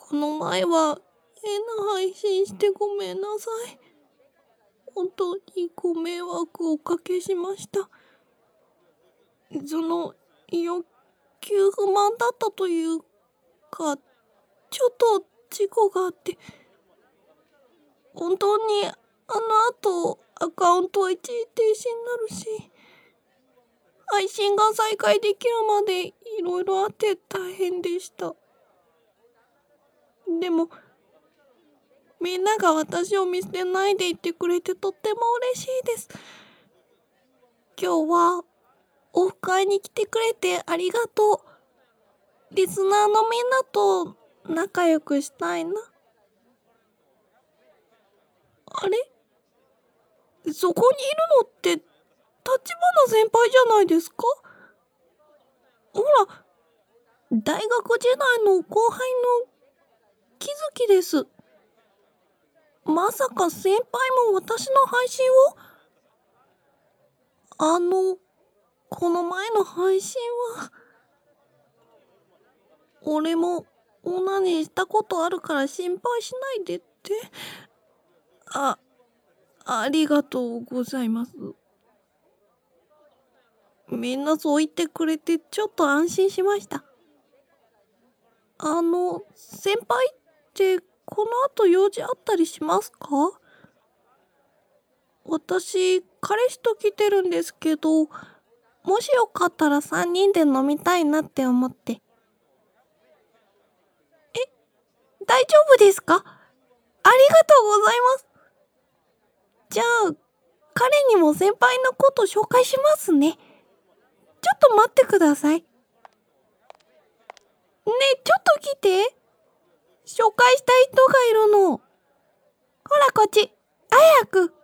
この前は変な配信してごめんなさい。本当にご迷惑をおかけしました。欲求不満だったというか、ちょっと事故があって、本当に後アカウントは一時停止になるし、配信が再開できるまでいろいろあって大変でした。でも、みんなが私を見捨てないでいてくれてとっても嬉しいです。今日はオフ会に来てくれてありがとう。リスナーのみんなと仲良くしたいな。あれ、そこにいるのって立花先輩じゃないですか？ほら、大学時代の後輩の木月です。まさか先輩も私の配信を？この前の配信は、俺もオナニーしたことあるから心配しないでって。あ、ありがとうございます。みんなそう言ってくれてちょっと安心しました。先輩ってこの後用事あったりしますか？私、彼氏と来てるんですけど、もしよかったら3人で飲みたいなって思って。大丈夫ですか？ありがとうございます。じゃあ、彼にも先輩のこと紹介しますね。ちょっと待ってください。ねえ、ちょっと来て。紹介したい人がいるの。ほらこっち。早く。